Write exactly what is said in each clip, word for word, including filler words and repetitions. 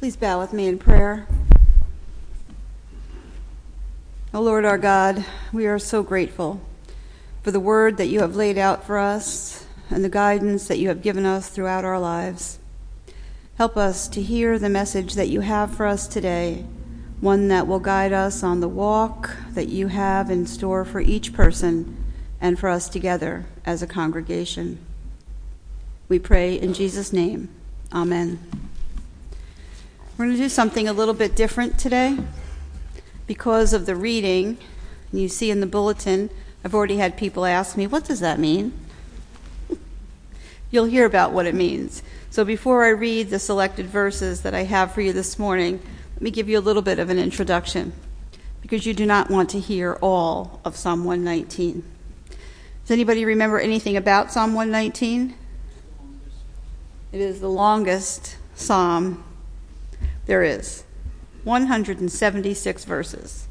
Please bow with me in prayer. O Lord our God, we are so grateful for the word that you have laid out for us and the guidance that you have given us throughout our lives. Help us to hear the message that you have for us today, one that will guide us on the walk that you have in store for each person and for us together as a congregation. We pray in Jesus' name. Amen. We're going to do something a little bit different today. Because of the reading, you see in the bulletin, I've already had people ask me, what does that mean? You'll hear about what it means. So before I read the selected verses that I have for you this morning, let me give you a little bit of an introduction, because you do not want to hear all of Psalm one nineteen. Does anybody remember anything about Psalm one nineteen? It is the longest psalm there is. one hundred seventy-six verses.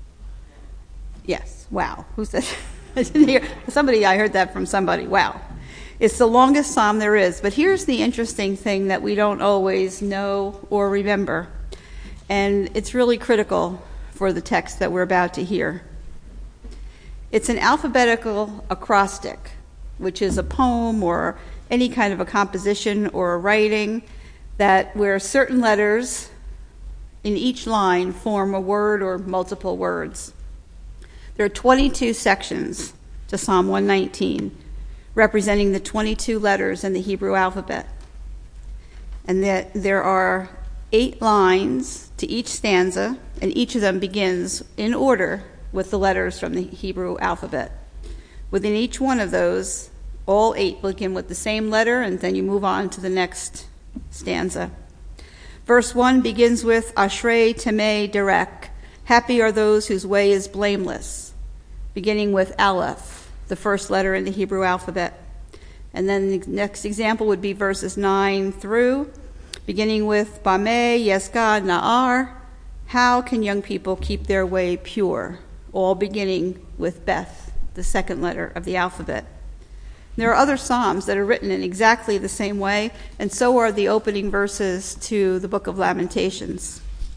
Yes, wow. Who said? I didn't hear. Somebody, I heard that from somebody. Wow. It's the longest psalm there is. But here's the interesting thing that we don't always know or remember. And it's really critical for the text that we're about to hear. It's an alphabetical acrostic, which is a poem or any kind of a composition or a writing that where certain letters in each line form a word or multiple words. There are twenty-two sections to Psalm one nineteen, representing the twenty-two letters in the Hebrew alphabet. And that there are eight lines to each stanza, and each of them begins in order with the letters from the Hebrew alphabet. Within each one of those, all eight begin with the same letter, and then you move on to the next stanza. Verse one begins with Ashrei Temei Derek. Happy are those whose way is blameless, beginning with Aleph, the first letter in the Hebrew alphabet. And then the next example would be verses nine through, beginning with Bameh Yesgad Na'ar. How can young people keep their way pure? All beginning with Beth, the second letter of the alphabet. There are other psalms that are written in exactly the same way, and so are the opening verses to the book of Lamentations.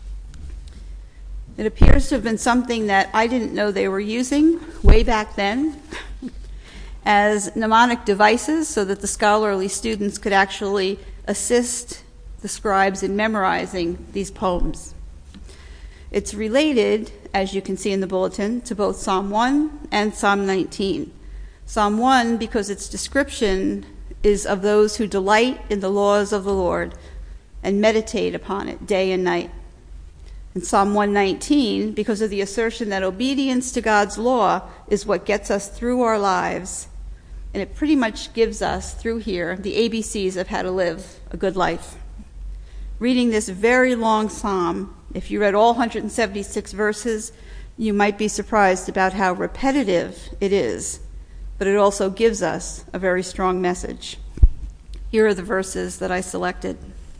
It appears to have been something that I didn't know they were using way back then as mnemonic devices so that the scholarly students could actually assist the scribes in memorizing these poems. It's related, as you can see in the bulletin, to both Psalm one and Psalm nineteen. Psalm one, because its description is of those who delight in the laws of the Lord and meditate upon it day and night. And Psalm one nineteen, because of the assertion that obedience to God's law is what gets us through our lives. And it pretty much gives us, through here, the A B Cs of how to live a good life. Reading this very long psalm, if you read all one hundred seventy-six verses, you might be surprised about how repetitive it is. But it also gives us a very strong message. Here are the verses that I selected.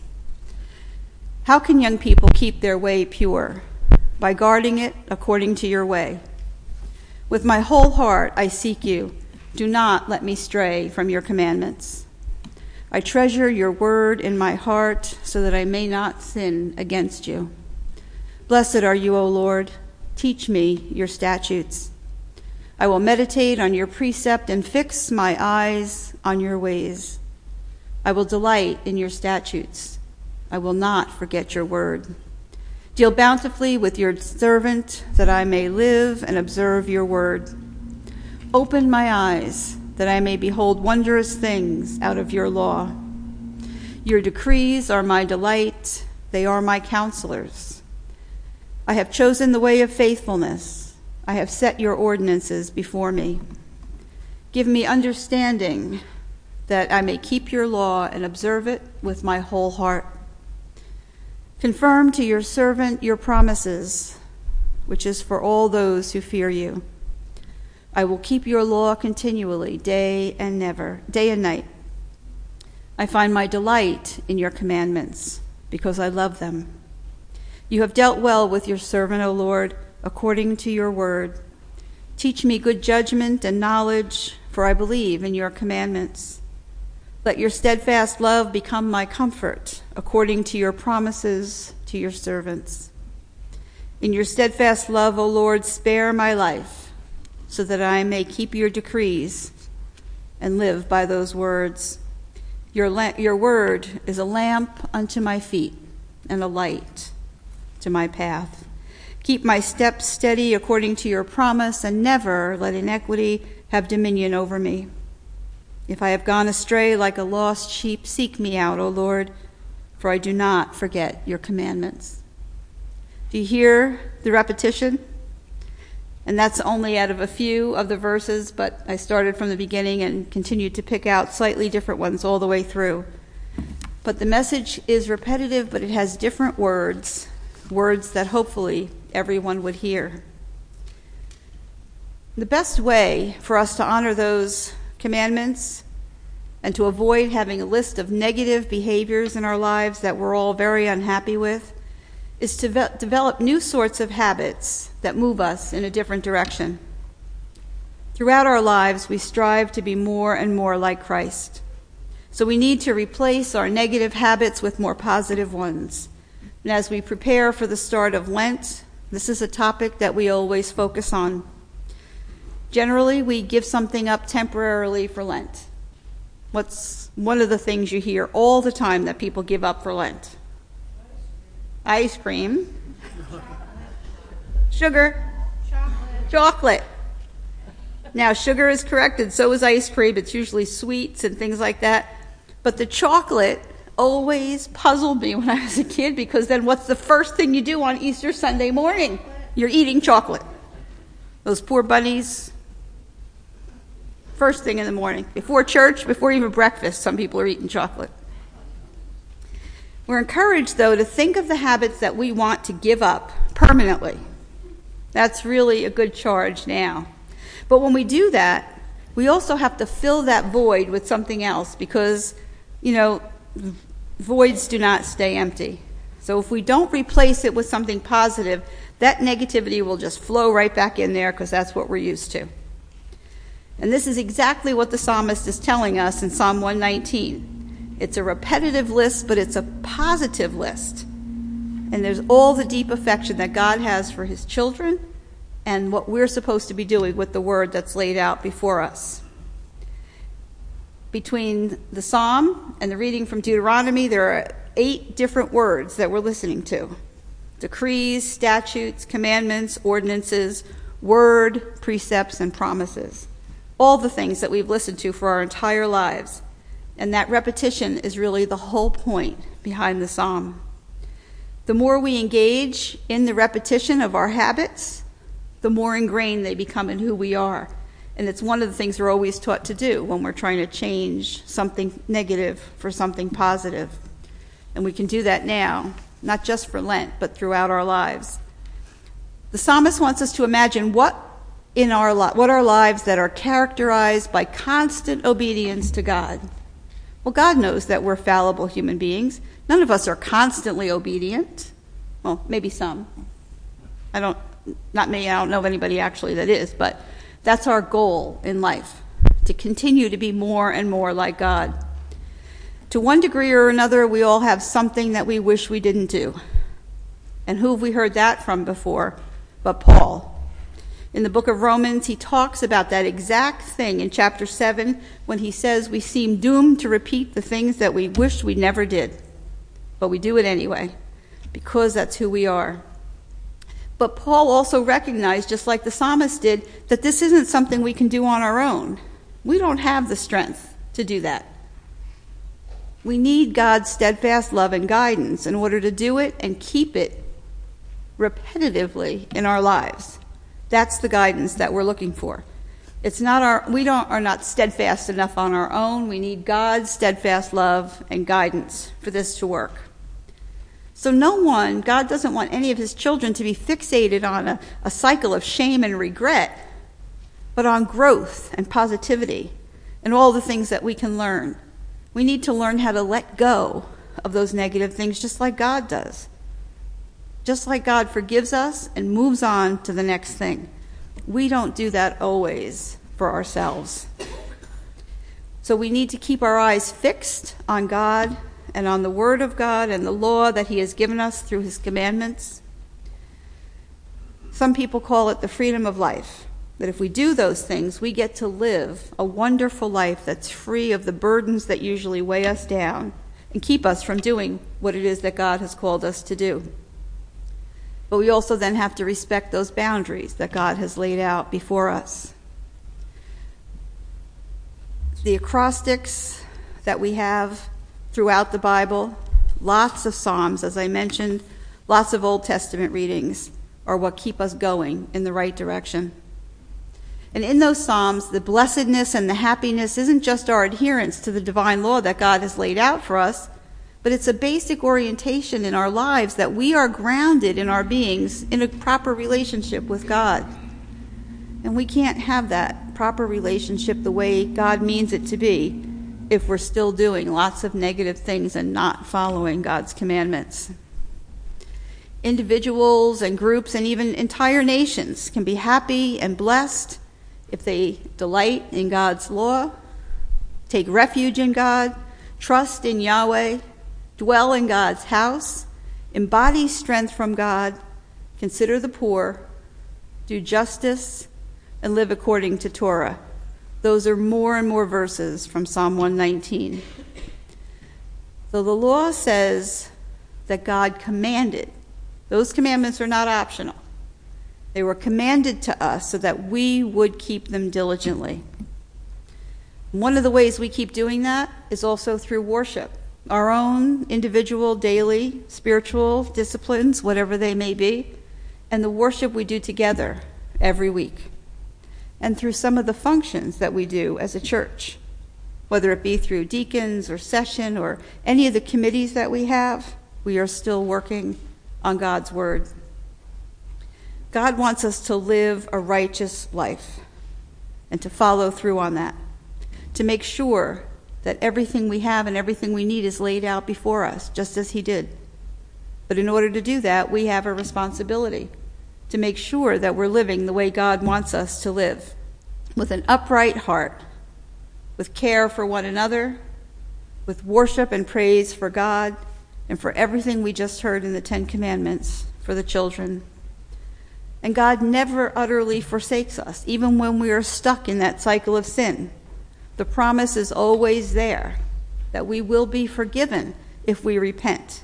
How can young people keep their way pure? By guarding it according to your way. With my whole heart I seek you. Do not let me stray from your commandments. I treasure your word in my heart so that I may not sin against you. Blessed are you, O Lord. Teach me your statutes. I will meditate on your precept and fix my eyes on your ways. I will delight in your statutes. I will not forget your word. Deal bountifully with your servant that I may live and observe your word. Open my eyes that I may behold wondrous things out of your law. Your decrees are my delight. They are my counselors. I have chosen the way of faithfulness. I have set your ordinances before me. Give me understanding that I may keep your law and observe it with my whole heart. Confirm to your servant your promises, which is for all those who fear you. I will keep your law continually, day and never, day and night. I find my delight in your commandments because I love them. You have dealt well with your servant, O Lord, according to your word. Teach me good judgment and knowledge, for I believe in your commandments. Let your steadfast love become my comfort, according to your promises to to your servants. In your steadfast love, O Lord, spare my life, so that I may keep your decrees and live by those words. Your, la- your word is a lamp unto my feet and a light to my path. Keep my steps steady according to your promise, and never let iniquity have dominion over me. If I have gone astray like a lost sheep, seek me out, O Lord, for I do not forget your commandments. Do you hear the repetition? And that's only out of a few of the verses, but I started from the beginning and continued to pick out slightly different ones all the way through. But the message is repetitive, but it has different words, words that hopefully everyone would hear. The best way for us to honor those commandments and to avoid having a list of negative behaviors in our lives that we're all very unhappy with is to ve- develop new sorts of habits that move us in a different direction. Throughout our lives, we strive to be more and more like Christ. So we need to replace our negative habits with more positive ones. And as we prepare for the start of Lent, this is a topic that we always focus on. Generally, we give something up temporarily for Lent. What's one of the things you hear all the time that people give up for Lent? Ice cream. Sugar. Chocolate. Chocolate. Now, sugar is corrected, so is ice cream. It's usually sweets and things like that. But the chocolate always puzzled me when I was a kid, because then what's the first thing you do on Easter Sunday morning? You're eating chocolate. Those poor bunnies. First thing in the morning. Before church, before even breakfast, some people are eating chocolate. We're encouraged, though, to think of the habits that we want to give up permanently. That's really a good charge now. But when we do that, we also have to fill that void with something else, because, you know, voids do not stay empty. So if we don't replace it with something positive, that negativity will just flow right back in there, because that's what we're used to. And this is exactly what the psalmist is telling us in Psalm one nineteen. It's a repetitive list, but it's a positive list. And there's all the deep affection that God has for his children and what we're supposed to be doing with the word that's laid out before us. Between the psalm and the reading from Deuteronomy, there are eight different words that we're listening to. Decrees, statutes, commandments, ordinances, word, precepts, and promises. All the things that we've listened to for our entire lives. And that repetition is really the whole point behind the psalm. The more we engage in the repetition of our habits, the more ingrained they become in who we are. And it's one of the things we're always taught to do when we're trying to change something negative for something positive. And we can do that now, not just for Lent, but throughout our lives. The psalmist wants us to imagine what in our li- what are lives that are characterized by constant obedience to God. Well, God knows that we're fallible human beings. None of us are constantly obedient. Well, maybe some. I don't, not me, I don't know of anybody actually that is, but that's our goal in life, to continue to be more and more like God. To one degree or another, we all have something that we wish we didn't do. And who have we heard that from before but Paul? In the book of Romans, he talks about that exact thing in chapter seven when he says we seem doomed to repeat the things that we wish we never did. But we do it anyway, because that's who we are. But Paul also recognized, just like the psalmist did, that this isn't something we can do on our own. We don't have the strength to do that. We need God's steadfast love and guidance in order to do it and keep it repetitively in our lives. That's the guidance that we're looking for. It's not our, we don't, are not steadfast enough on our own. We need God's steadfast love and guidance for this to work. So no one, God doesn't want any of his children to be fixated on a, a cycle of shame and regret, but on growth and positivity and all the things that we can learn. We need to learn how to let go of those negative things just like God does. Just like God forgives us and moves on to the next thing. We don't do that always for ourselves. So we need to keep our eyes fixed on God and on the Word of God and the law that He has given us through His commandments. Some people call it the freedom of life, that if we do those things, we get to live a wonderful life that's free of the burdens that usually weigh us down and keep us from doing what it is that God has called us to do. But we also then have to respect those boundaries that God has laid out before us. The acrostics that we have throughout the Bible, lots of Psalms, as I mentioned, lots of Old Testament readings are what keep us going in the right direction. And in those Psalms, the blessedness and the happiness isn't just our adherence to the divine law that God has laid out for us, but it's a basic orientation in our lives that we are grounded in our beings in a proper relationship with God. And we can't have that proper relationship the way God means it to be if we're still doing lots of negative things and not following God's commandments. Individuals and groups and even entire nations can be happy and blessed if they delight in God's law, take refuge in God, trust in Yahweh, dwell in God's house, embody strength from God, consider the poor, do justice, and live according to Torah. Those are more and more verses from Psalm one nineteen. So the law says that God commanded. Those commandments are not optional. They were commanded to us so that we would keep them diligently. One of the ways we keep doing that is also through worship. Our own individual, daily, spiritual disciplines, whatever they may be, and the worship we do together every week. And through some of the functions that we do as a church, whether it be through deacons or session or any of the committees that we have, we are still working on God's word. God wants us to live a righteous life and to follow through on that, to make sure that everything we have and everything we need is laid out before us, just as He did. But in order to do that, we have a responsibility to make sure that we're living the way God wants us to live, with an upright heart, with care for one another, with worship and praise for God, and for everything we just heard in the Ten Commandments for the children. And God never utterly forsakes us, even when we are stuck in that cycle of sin. The promise is always there that we will be forgiven if we repent.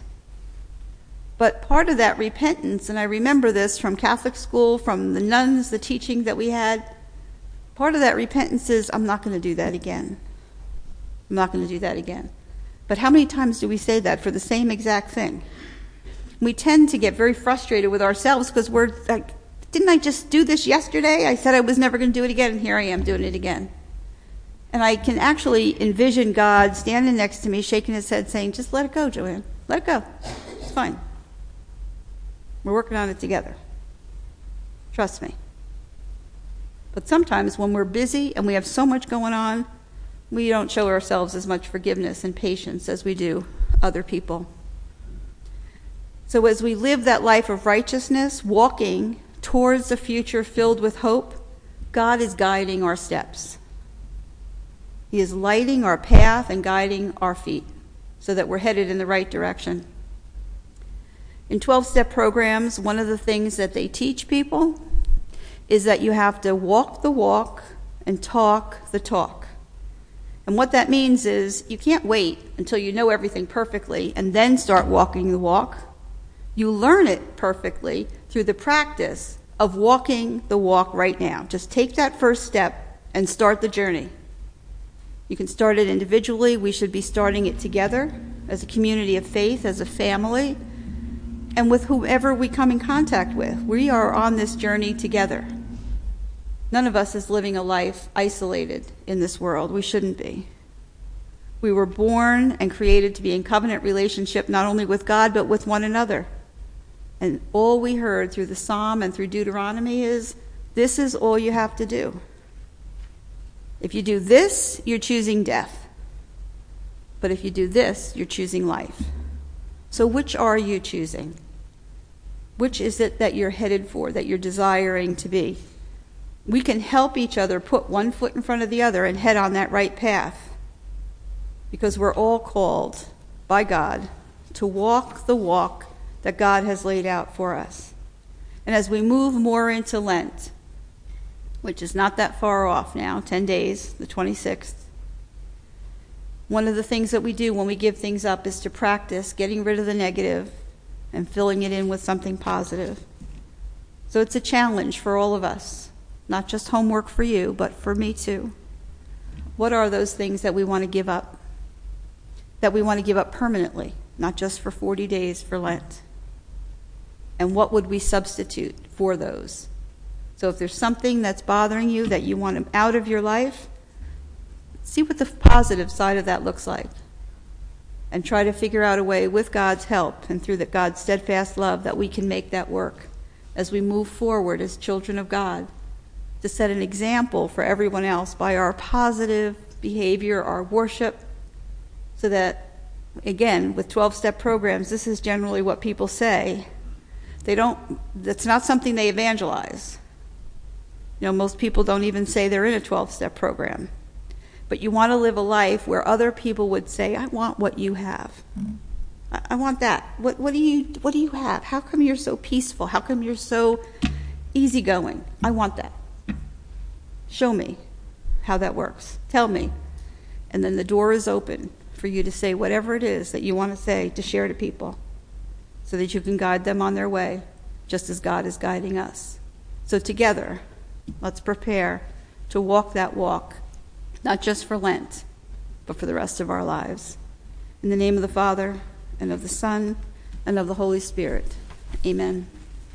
But part of that repentance, and I remember this from Catholic school, from the nuns, the teaching that we had, part of that repentance is, I'm not going to do that again. I'm not going to do that again. But how many times do we say that for the same exact thing? We tend to get very frustrated with ourselves because we're like, didn't I just do this yesterday? I said I was never going to do it again, and here I am doing it again. And I can actually envision God standing next to me, shaking His head, saying, just let it go, Joanne. Let it go. It's fine. We're working on it together. Trust me. But sometimes when we're busy and we have so much going on, we don't show ourselves as much forgiveness and patience as we do other people. So as we live that life of righteousness, walking towards a future filled with hope, God is guiding our steps. He is lighting our path and guiding our feet so that we're headed in the right direction. In twelve-step programs, one of the things that they teach people is that you have to walk the walk and talk the talk. And what that means is you can't wait until you know everything perfectly and then start walking the walk. You learn it perfectly through the practice of walking the walk right now. Just take that first step and start the journey. You can start it individually. We should be starting it together as a community of faith, as a family, and with whomever we come in contact with. We are on this journey together. None of us is living a life isolated in this world. We shouldn't be. We were born and created to be in covenant relationship not only with God but with one another. And all we heard through the Psalm and through Deuteronomy is, this is all you have to do. If you do this, you're choosing death. But if you do this, you're choosing life. So which are you choosing? Which is it that you're headed for, that you're desiring to be? We can help each other put one foot in front of the other and head on that right path, because we're all called by God to walk the walk that God has laid out for us. And as we move more into Lent, which is not that far off now, ten days, the twenty-sixth, one of the things that we do when we give things up is to practice getting rid of the negative and filling it in with something positive. So it's a challenge for all of us, not just homework for you, but for me too. What are those things that we want to give up? That we want to give up permanently, not just for forty days for Lent? And what would we substitute for those? So if there's something that's bothering you that you want out of your life, see what the positive side of that looks like. And try to figure out a way with God's help and through the God's steadfast love that we can make that work as we move forward as children of God, to set an example for everyone else by our positive behavior, our worship, so that, again, with twelve-step programs, this is generally what people say. They don't, that's not something they evangelize. You know, most people don't even say they're in a twelve-step program. But you want to live a life where other people would say, I want what you have. Mm-hmm. I, I want that. What, what do you, what do you have? How come you're so peaceful? How come you're so easygoing? I want that. Show me how that works. Tell me. And then the door is open for you to say whatever it is that you want to say, to share to people, so that you can guide them on their way, just as God is guiding us. So together, let's prepare to walk that walk, not just for Lent, but for the rest of our lives. In the name of the Father, and of the Son, and of the Holy Spirit. Amen.